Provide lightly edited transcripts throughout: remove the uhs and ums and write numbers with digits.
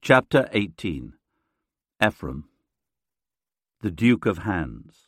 Chapter 18. Ephraim, the Duke of Hands.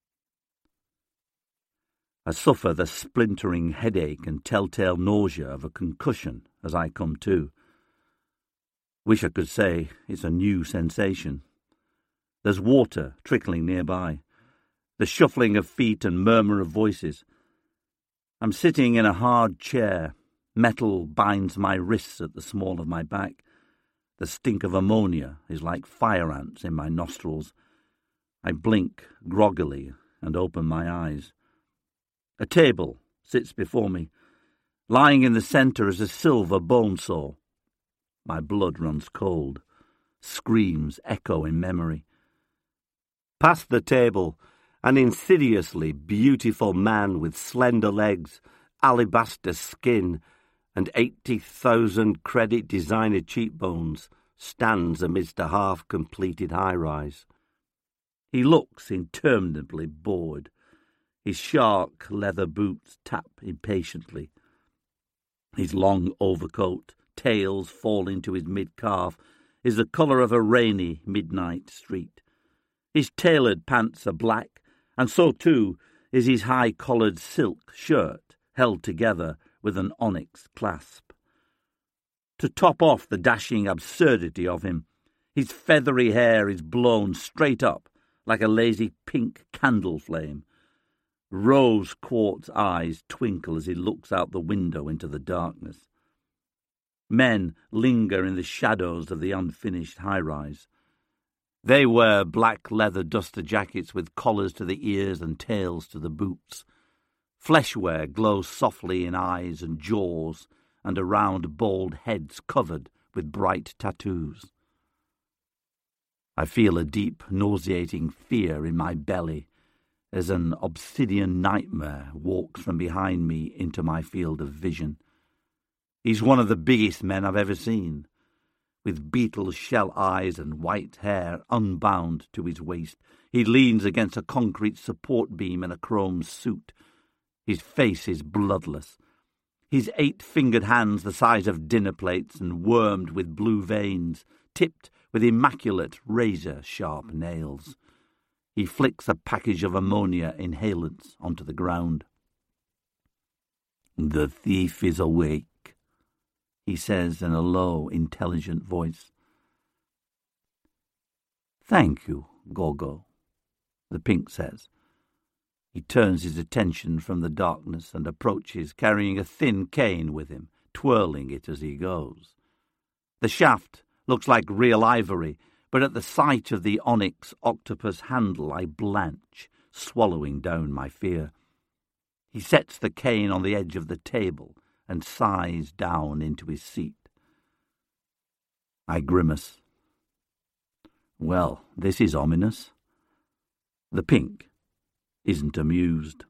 I suffer the splintering headache and telltale nausea of a concussion as I come to. Wish I could say it's a new sensation. There's water trickling nearby, the shuffling of feet and murmur of voices. I'm sitting in a hard chair. Metal binds my wrists at the small of my back. The stink of ammonia is like fire ants in my nostrils. I blink groggily and open my eyes. A table sits before me. Lying in the centre is a silver bone saw. My blood runs cold. Screams echo in memory. Past the table, an insidiously beautiful man with slender legs, alabaster skin, and 80,000 credit designer cheekbones stands amidst a half-completed high-rise. He looks interminably bored. His shark leather boots tap impatiently. His long overcoat, tails falling to his mid-calf, is the colour of a rainy midnight street. His tailored pants are black, and so too is his high-collared silk shirt, held together with an onyx clasp. To top off the dashing absurdity of him, his feathery hair is blown straight up like a lazy pink candle flame. Rose quartz eyes twinkle as he looks out the window into the darkness. Men linger in the shadows of the unfinished high-rise. They wear black leather duster jackets with collars to the ears and tails to the boots. Fleshwear glows softly in eyes and jaws and around bald heads covered with bright tattoos. I feel a deep, nauseating fear in my belly as an obsidian nightmare walks from behind me into my field of vision. He's one of the biggest men I've ever seen, with beetle shell eyes and white hair unbound to his waist. He leans against a concrete support beam in a chrome suit. His face is bloodless. His 8-fingered hands the size of dinner plates and wormed with blue veins, tipped with immaculate razor-sharp nails. He flicks a package of ammonia inhalants onto the ground. "The thief is awake," he says in a low, intelligent voice. "Thank you, Gogo," the pink says. He turns his attention from the darkness and approaches, carrying a thin cane with him, twirling it as he goes. The shaft looks like real ivory, but at the sight of the onyx octopus handle I blanch, swallowing down my fear. He sets the cane on the edge of the table and sighs down into his seat. I grimace. Well, this is ominous. The pink isn't amused.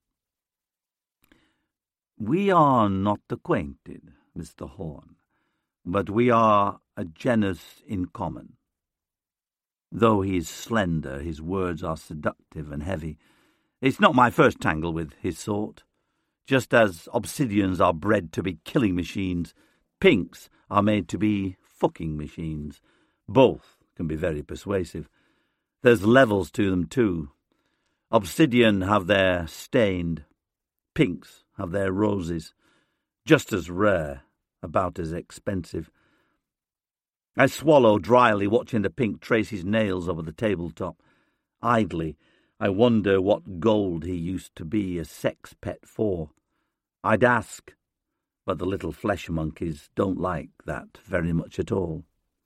"We are not acquainted, Mr. Horn, but we are a genus in common." Though he is slender, his words are seductive and heavy. It's not my first tangle with his sort. Just as obsidians are bred to be killing machines, pinks are made to be fucking machines. Both can be very persuasive. There's levels to them too. Obsidian have their stained, pinks have their roses, just as rare, about as expensive. I swallow dryly, watching the pink trace his nails over the tabletop. Idly, I wonder what gold he used to be a sex pet for. I'd ask, but the little flesh monkeys don't like that very much at all.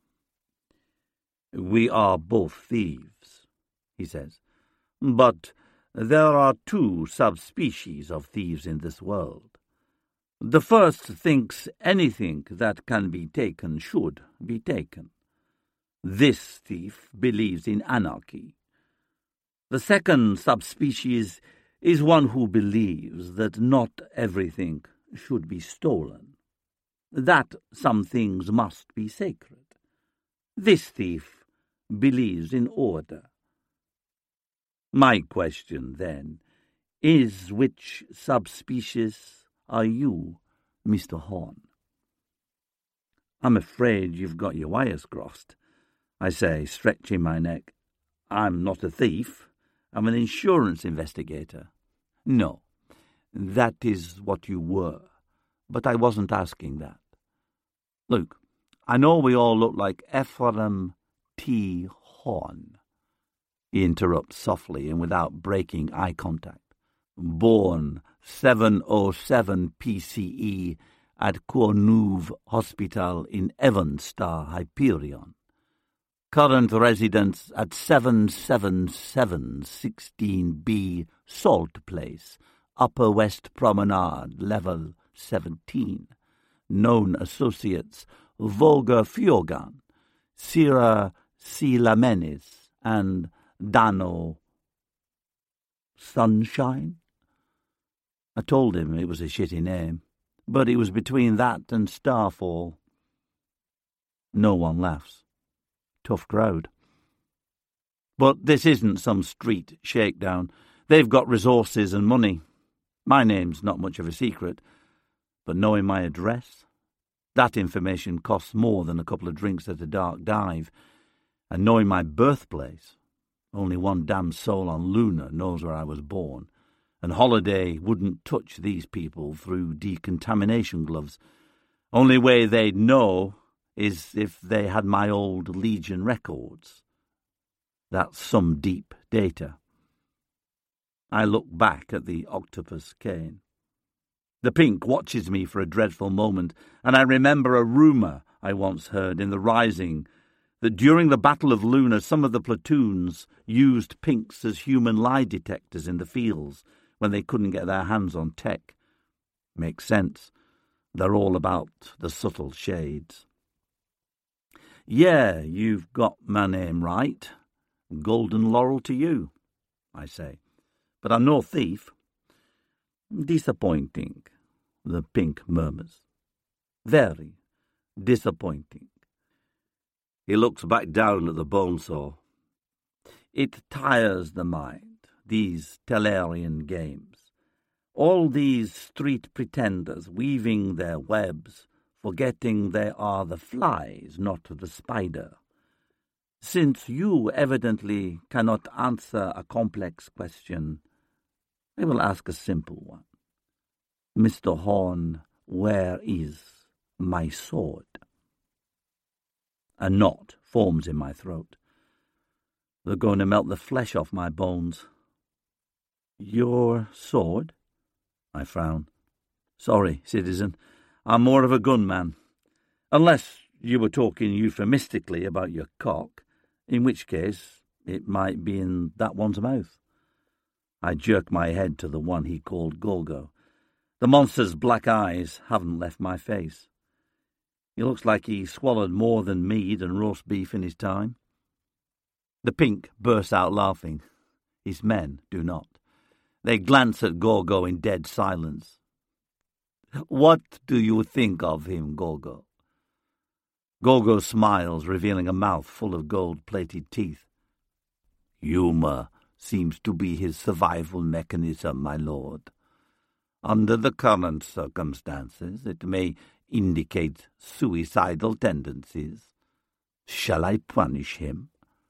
"We are both thieves," he says. "But there are 2 subspecies of thieves in this world. The first thinks anything that can be taken should be taken. This thief believes in anarchy. The second subspecies is one who believes that not everything should be stolen, that some things must be sacred. This thief believes in order. My question, then, is which subspecies are you, Mr. Horn?" I'm afraid you've got your wires crossed, I say, stretching my neck. I'm not a thief. I'm an insurance investigator. No, that is what you were, but I wasn't asking that. Look, I know we all look like Ephraim T. Horn. He interrupts softly and without breaking eye contact. Born 707 PCE at Courneuve Hospital in Evanstar, Hyperion. Current residence at 777 16B Salt Place, Upper West Promenade, Level 17. Known associates Volga Fiogan, Sira Silamenis, and Dano Sunshine? I told him it was a shitty name, but it was between that and Starfall. No one laughs. Tough crowd. But this isn't some street shakedown. They've got resources and money. My name's not much of a secret, but knowing my address, that information costs more than a couple of drinks at a dark dive. And knowing my birthplace, only one damn soul on Luna knows where I was born, and Holiday wouldn't touch these people through decontamination gloves. Only way they'd know is if they had my old Legion records. That's some deep data. I look back at the octopus cane. The Pink watches me for a dreadful moment, and I remember a rumour I once heard in the Rising that during the Battle of Luna some of the platoons used Pinks as human lie detectors in the fields when they couldn't get their hands on tech. Makes sense. They're all about the subtle shades. Yeah, you've got my name right. Golden laurel to you, I say. But I'm no thief. Disappointing, the Pink murmurs. Very disappointing. He looks back down at the bone saw. It tires the mind, these Tellarian games. All these street pretenders weaving their webs, forgetting they are the flies, not the spider. Since you evidently cannot answer a complex question, I will ask a simple one. Mr. Horn, where is my sword? A knot forms in my throat. They're going to melt the flesh off my bones. Your sword? I frown. Sorry, citizen. I'm more of a gunman. Unless you were talking euphemistically about your cock, in which case it might be in that one's mouth. I jerk my head to the one he called Gorgo. The monster's black eyes haven't left my face. He looks like he swallowed more than mead and roast beef in his time. The Pink bursts out laughing. His men do not. They glance at Gorgo in dead silence. What do you think of him, Gorgo? Gorgo smiles, revealing a mouth full of gold-plated teeth. Humor seems to be his survival mechanism, my lord. Under the current circumstances, it may indicate suicidal tendencies. Shall I punish him?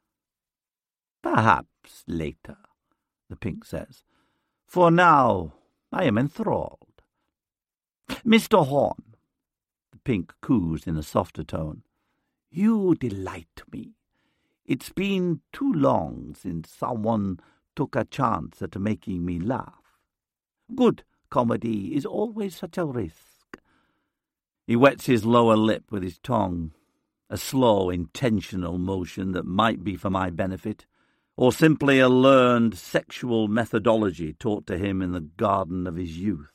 Perhaps later, the Pink says. For now, I am enthralled. Mr. Horn, the Pink coos in a softer tone, you delight me. It's been too long since someone took a chance at making me laugh. Good comedy is always such a risk. He wets his lower lip with his tongue, a slow, intentional motion that might be for my benefit, or simply a learned sexual methodology taught to him in the garden of his youth.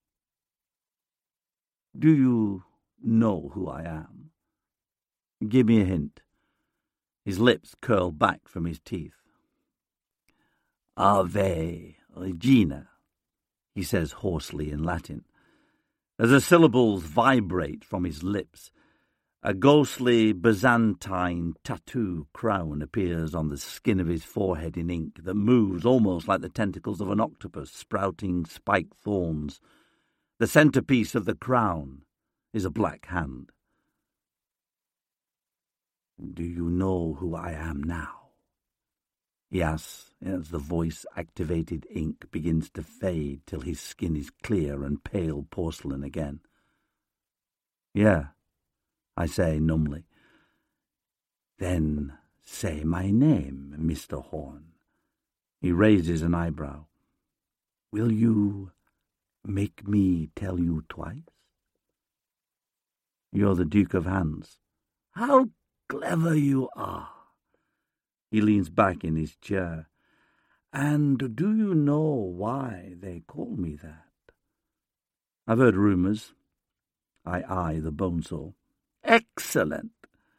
Do you know who I am? Give me a hint. His lips curl back from his teeth. Ave Regina, he says hoarsely in Latin. As the syllables vibrate from his lips, a ghostly Byzantine tattoo crown appears on the skin of his forehead in ink that moves almost like the tentacles of an octopus sprouting spiked thorns. The centerpiece of the crown is a black hand. Do you know who I am now? He asks as the voice-activated ink begins to fade till his skin is clear and pale porcelain again. Yeah, I say numbly. Then say my name, Mr. Horn. He raises an eyebrow. Will you make me tell you twice? You're the Duke of Hans. How clever you are! He leans back in his chair. And do you know why they call me that? I've heard rumours. I eye the bonesaw. Excellent!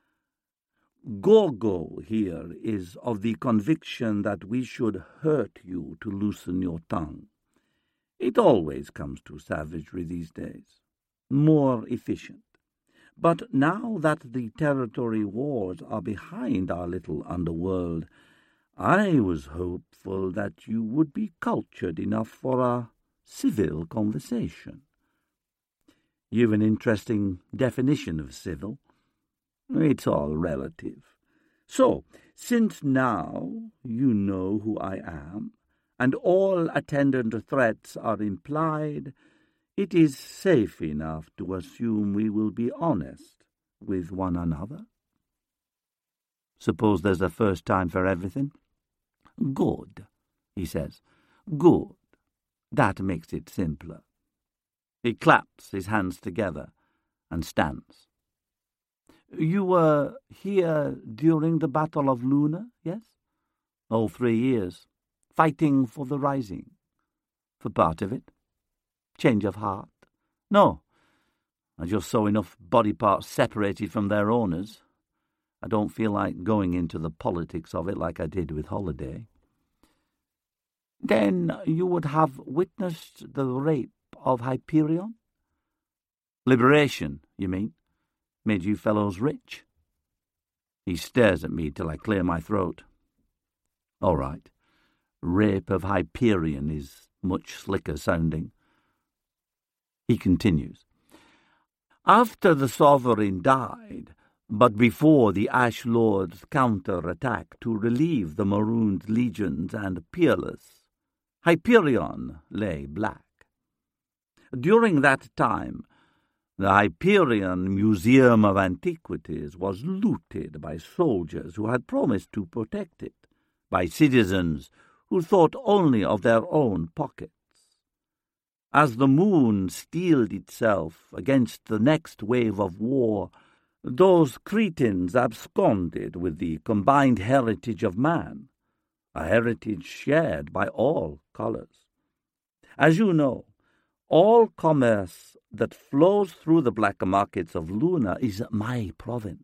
Gorgo here is of the conviction that we should hurt you to loosen your tongue. It always comes to savagery these days. More efficient. But now that the territory wars are behind our little underworld, I was hopeful that you would be cultured enough for a civil conversation. You've an interesting definition of civil. It's all relative. So, since now you know who I am, and all attendant threats are implied, it is safe enough to assume we will be honest with one another. Suppose there's a first time for everything? Good, he says. Good. That makes it simpler. He claps his hands together and stands. You were here during the Battle of Luna, yes? All 3 years. Fighting for the Rising. For part of it. Change of heart? No. I just saw enough body parts separated from their owners. I don't feel like going into the politics of it like I did with Holiday. Then you would have witnessed the rape of Hyperion? Liberation, you mean? Made you fellows rich? He stares at me till I clear my throat. All right. Rape of Hyperion is much slicker sounding. He continues. After the sovereign died, but before the Ash Lord's counter-attack to relieve the marooned legions and Peerless, Hyperion lay black. During that time, the Hyperion Museum of Antiquities was looted by soldiers who had promised to protect it, by citizens who thought only of their own pockets. As the moon steeled itself against the next wave of war, those cretins absconded with the combined heritage of man, a heritage shared by all colours. As you know, all commerce that flows through the black markets of Luna is my province,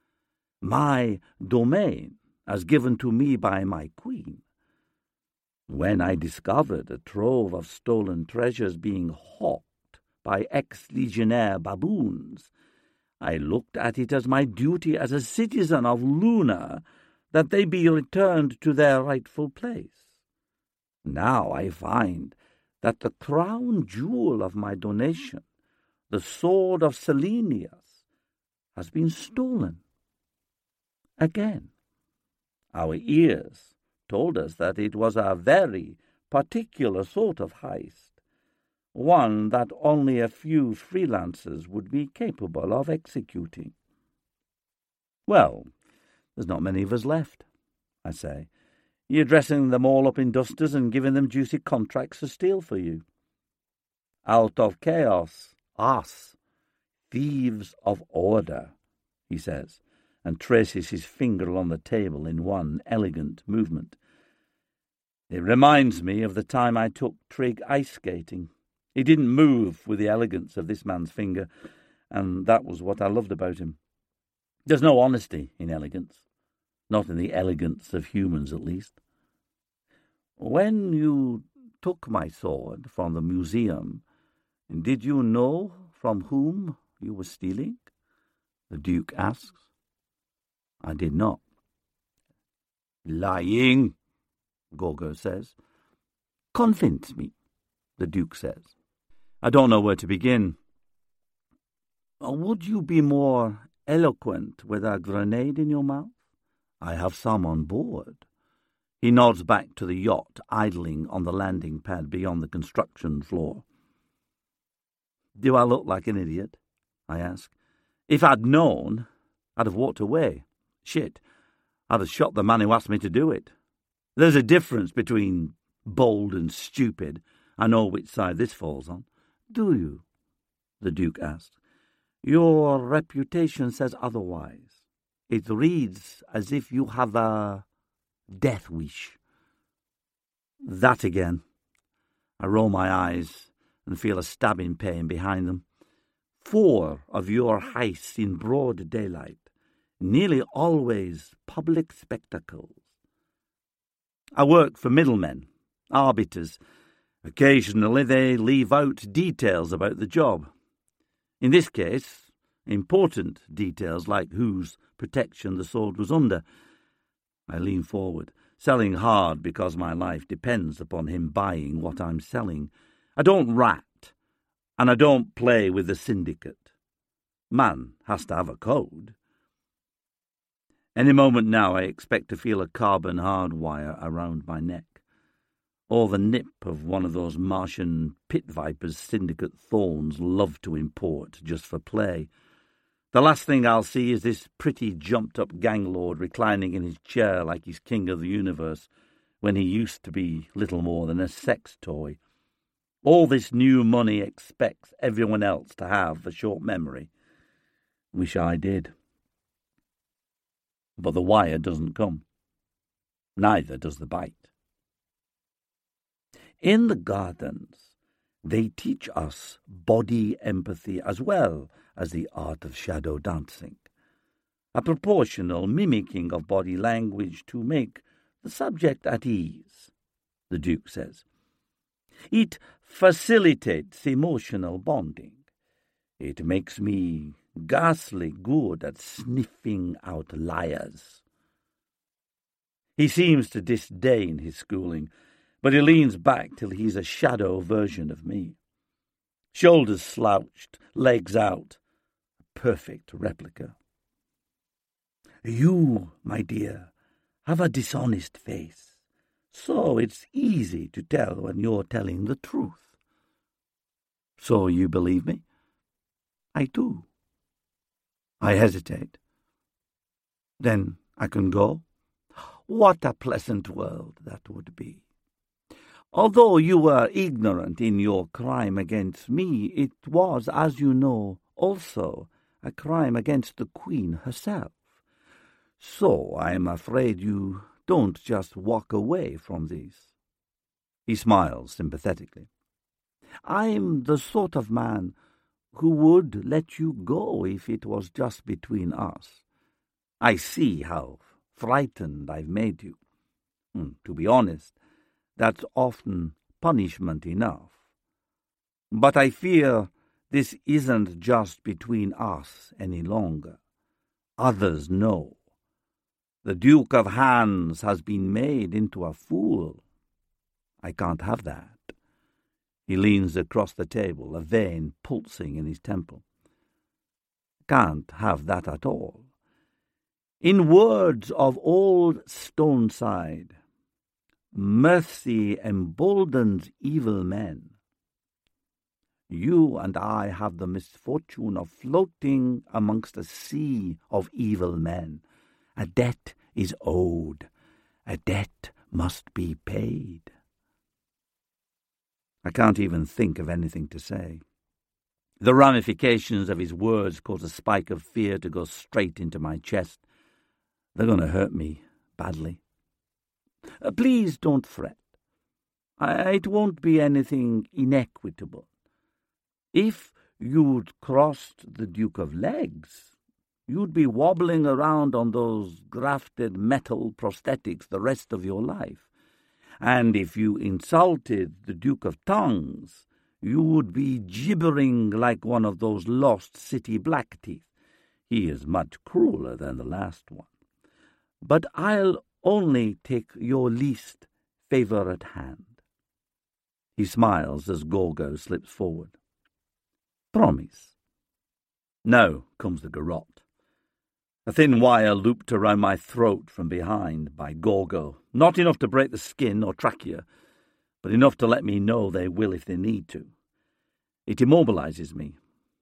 my domain, as given to me by my queen. When I discovered a trove of stolen treasures being hawked by ex-legionnaire baboons, I looked at it as my duty as a citizen of Luna that they be returned to their rightful place. Now I find that the crown jewel of my donation, the sword of Selenius, has been stolen. Again, our ears told us that it was a very particular sort of heist, one that only a few freelancers would be capable of executing. Well, there's not many of us left, I say. You're dressing them all up in dusters and giving them juicy contracts to steal for you. Out of chaos, us, thieves of order, he says, and traces his finger along the table in one elegant movement. It reminds me of the time I took Trig ice skating. He didn't move with the elegance of this man's finger, and that was what I loved about him. There's no honesty in elegance, not in the elegance of humans at least. When you took my sword from the museum, did you know from whom you were stealing? The Duke asks. I did not. Lying, Gorgo says. Convince me, the Duke says. I don't know where to begin. Would you be more eloquent with a grenade in your mouth? I have some on board. He nods back to the yacht idling on the landing pad beyond the construction floor. Do I look like an idiot? I ask. If I'd known, I'd have walked away. Shit, I'd have shot the man who asked me to do it. There's a difference between bold and stupid. I know which side this falls on. Do you? The Duke asked. Your reputation says otherwise. It reads as if you have a death wish. That again. I roll my eyes and feel a stabbing pain behind them. 4 of your heists in broad daylight, nearly always public spectacles. I work for middlemen, arbiters. Occasionally they leave out details about the job. In this case, important details like whose protection the sword was under. I lean forward, selling hard because my life depends upon him buying what I'm selling. I don't rat, and I don't play with the syndicate. Man has to have a code. Any moment now I expect to feel a carbon hard wire around my neck, or the nip of one of those Martian pit vipers syndicate thorns love to import just for play. The last thing I'll see is this pretty jumped-up gang lord reclining in his chair like he's king of the universe, when he used to be little more than a sex toy. All this new money expects everyone else to have a short memory. Wish I did. But the wire doesn't come. Neither does the bite. In the gardens, they teach us body empathy as well as the art of shadow dancing, a proportional mimicking of body language to make the subject at ease, the Duke says. It facilitates emotional bonding. It makes me ghastly good at sniffing out liars. He seems to disdain his schooling, but he leans back till he's a shadow version of me. Shoulders slouched, legs out, a perfect replica. You, my dear, have a dishonest face, so it's easy to tell when you're telling the truth. So you believe me? I do. I hesitate. Then I can go? What a pleasant world that would be. Although you were ignorant in your crime against me, it was, as you know, also a crime against the Queen herself. So I am afraid you don't just walk away from this. He smiles sympathetically. I'm the sort of man who would let you go if it was just between us. I see how frightened I've made you. To be honest, that's often punishment enough. But I fear this isn't just between us any longer. Others know. The Duke of Hans has been made into a fool. I can't have that. He leans across the table, a vein pulsing in his temple. Can't have that at all. In words of old Stoneside, mercy emboldens evil men. You and I have the misfortune of floating amongst a sea of evil men. A debt is owed. A debt must be paid. I can't even think of anything to say. The ramifications of his words cause a spike of fear to go straight into my chest. They're going to hurt me badly. Please don't fret. It won't be anything inequitable. If you'd crossed the Duke of Legs, you'd be wobbling around on those grafted metal prosthetics the rest of your life. And if you insulted the Duke of Tongues, you would be gibbering like one of those lost city Blackteeth. He is much crueler than the last one. But I'll only take your least favourite hand. He smiles as Gorgo slips forward. Promise. No, comes the garrote. A thin wire looped around my throat from behind by Gorgo, not enough to break the skin or trachea, but enough to let me know they will if they need to. It immobilizes me.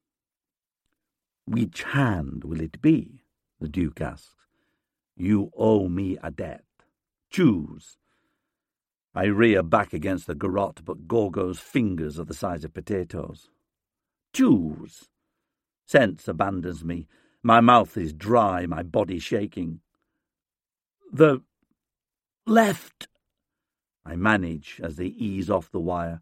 "Which hand will it be?" the Duke asks. "You owe me a debt. Choose." I rear back against the garrote, but Gorgo's fingers are the size of potatoes. "Choose." Sense abandons me. My mouth is dry, my body shaking. "The left," I manage as they ease off the wire.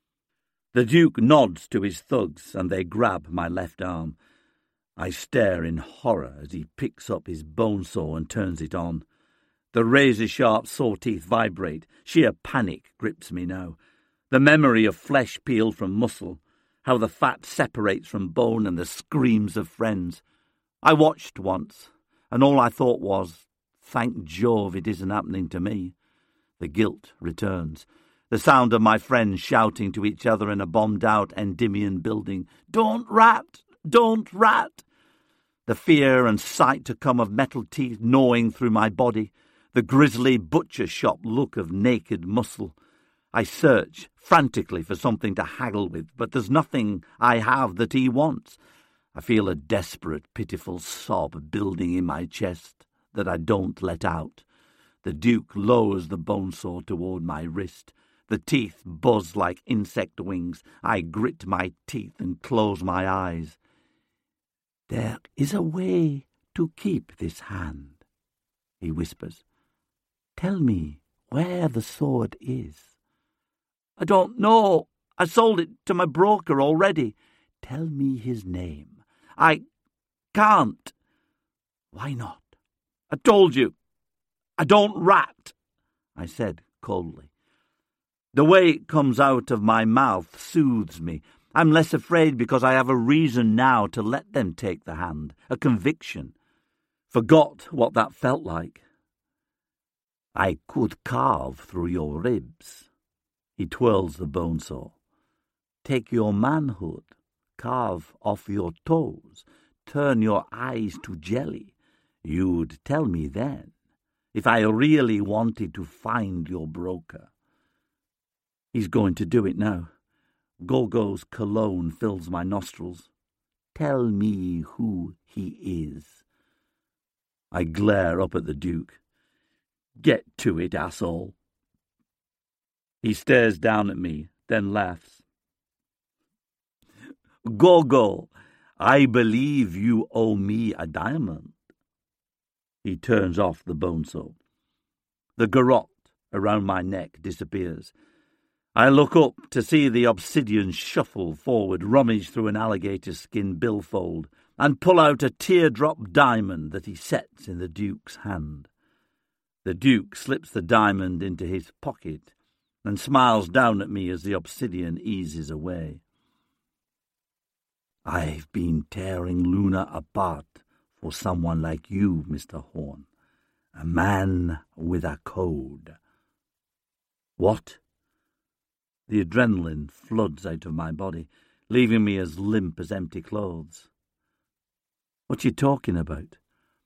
The Duke nods to his thugs, and they grab my left arm. I stare in horror as he picks up his bone saw and turns it on. The razor-sharp saw teeth vibrate. Sheer panic grips me now. The memory of flesh peeled from muscle, how the fat separates from bone, and the screams of friends. I watched once, and all I thought was, thank Jove it isn't happening to me. The guilt returns. The sound of my friends shouting to each other in a bombed-out Endymion building, "Don't rat! Don't rat!" The fear and sight to come of metal teeth gnawing through my body, the grisly butcher shop look of naked muscle. I search frantically for something to haggle with, but there's nothing I have that he wants. I feel a desperate, pitiful sob building in my chest that I don't let out. The Duke lowers the bone saw toward my wrist. The teeth buzz like insect wings. I grit my teeth and close my eyes. "There is a way to keep this hand," he whispers. "Tell me where the sword is." "I don't know. I sold it to my broker already." "Tell me his name." "I can't." "Why not?" "I told you. I don't rat," I said coldly. The way it comes out of my mouth soothes me. I'm less afraid because I have a reason now to let them take the hand, a conviction. Forgot what that felt like. "I could carve through your ribs." He twirls the bone saw. "Take your manhood, carve off your toes, turn your eyes to jelly. You'd tell me then, if I really wanted to find your broker." He's going to do it now. Gorgo's cologne fills my nostrils. "Tell me who he is." I glare up at the Duke. "Get to it, asshole." He stares down at me, then laughs. "Gorgo, I believe you owe me a diamond." He turns off the bone saw. The garrote around my neck disappears. I look up to see the obsidian shuffle forward, rummage through an alligator skin billfold, and pull out a teardrop diamond that he sets in the Duke's hand. The Duke slips the diamond into his pocket and smiles down at me as the obsidian eases away. "I've been tearing Luna apart for someone like you, Mr. Horn. A man with a code." "What?" The adrenaline floods out of my body, leaving me as limp as empty clothes. "What you talking about?"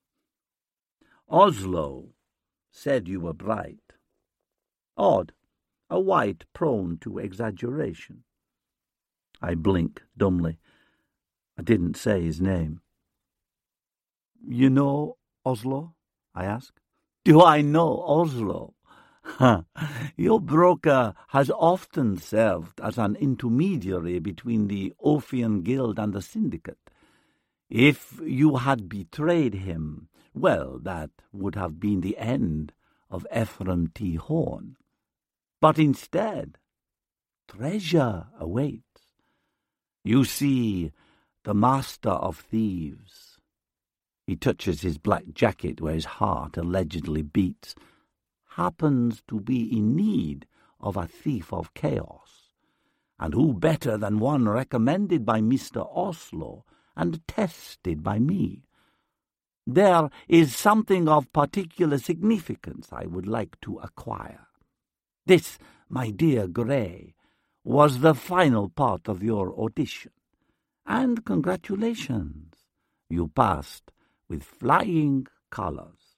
"Oslo said you were bright. Odd, a white prone to exaggeration." I blink dumbly. I didn't say his name. "You know Oslo?" I ask. "Do I know Oslo? Your broker has often served as an intermediary between the Ophian Guild and the Syndicate. If you had betrayed him, well, that would have been the end of Ephraim T. Horn. But instead, treasure awaits. You see, the Master of Thieves." He touches his black jacket where his heart allegedly beats. "Happens to be in need of a thief of chaos. And who better than one recommended by Mr. Oslo and tested by me? There is something of particular significance I would like to acquire. This, my dear Grey, was the final part of your audition. And congratulations, you passed with flying colours.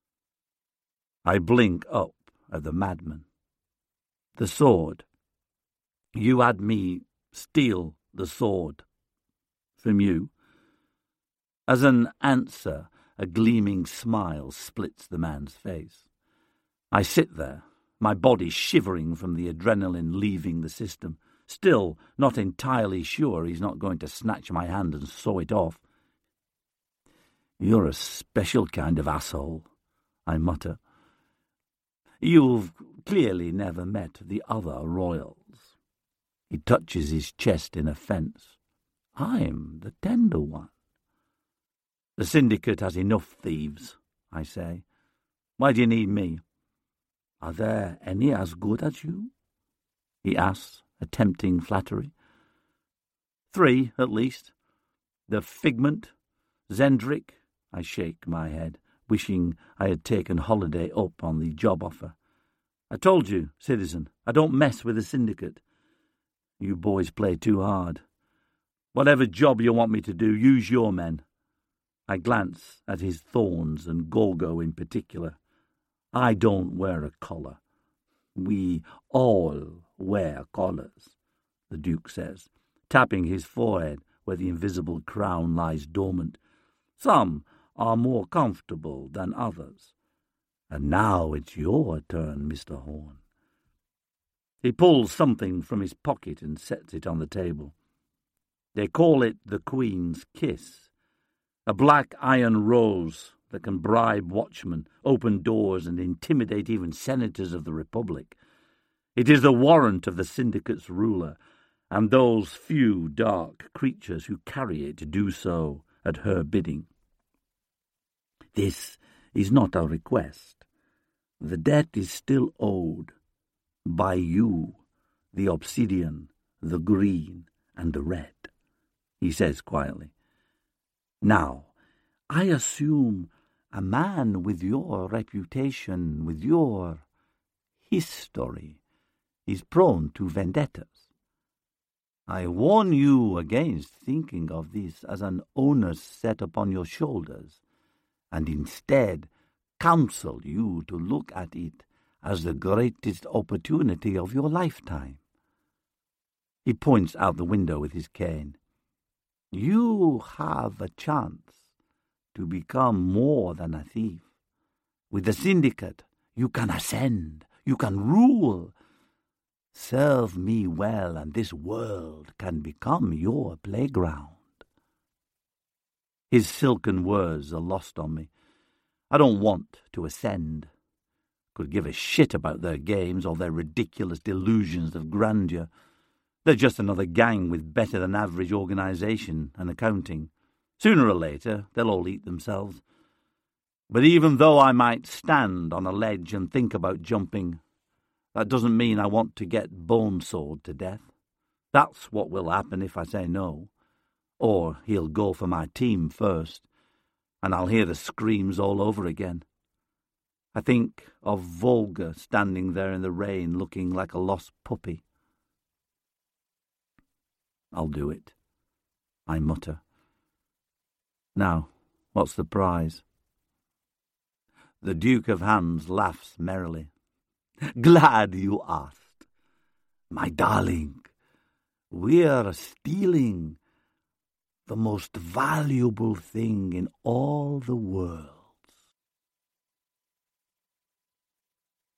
I blink up at the madman. The sword. You had me steal the sword from you. As an answer, a gleaming smile splits the man's face. I sit there, my body shivering from the adrenaline leaving the system, still not entirely sure he's not going to snatch my hand and saw it off. You're a special kind of asshole, I mutter. You've clearly never met the other royals. He touches his chest in offence. I'm the tender one. The syndicate has enough thieves, I say. Why do you need me? Are there any as good as you? He asks, attempting flattery. 3, at least. The Figment, Zendrick. I shake my head, wishing I had taken holiday up on the job offer. I told you, citizen, I don't mess with the syndicate. You boys play too hard. Whatever job you want me to do, use your men. I glance at his thorns and Gorgo in particular. I don't wear a collar. We all wear collars, the Duke says, tapping his forehead where the invisible crown lies dormant. Some are more comfortable than others. And now it's your turn, Mr. Horn. He pulls something from his pocket and sets it on the table. They call it the Queen's Kiss, a black iron rose that can bribe watchmen, open doors, and intimidate even senators of the Republic. It is the warrant of the syndicate's ruler, and those few dark creatures who carry it do so at her bidding. This is not a request. The debt is still owed by you, the obsidian, the green, and the red, he says quietly. Now, I assume a man with your reputation, with your history, is prone to vendettas. I warn you against thinking of this as an onus set upon your shoulders, and instead counsel you to look at it as the greatest opportunity of your lifetime. He points out the window with his cane. You have a chance to become more than a thief. With the syndicate, you can ascend, you can rule. Serve me well, and this world can become your playground. His silken words are lost on me. I don't want to ascend. Could give a shit about their games or their ridiculous delusions of grandeur. They're just another gang with better-than-average organisation and accounting. Sooner or later, they'll all eat themselves. But even though I might stand on a ledge and think about jumping, that doesn't mean I want to get bone-sawed to death. That's what will happen if I say no. Or he'll go for my team first, and I'll hear the screams all over again. I think of Volga standing there in the rain looking like a lost puppy. I'll do it, I mutter. Now, what's the prize? The Duke of Hands laughs merrily. Glad you asked. My darling, we're stealing the most valuable thing in all the world.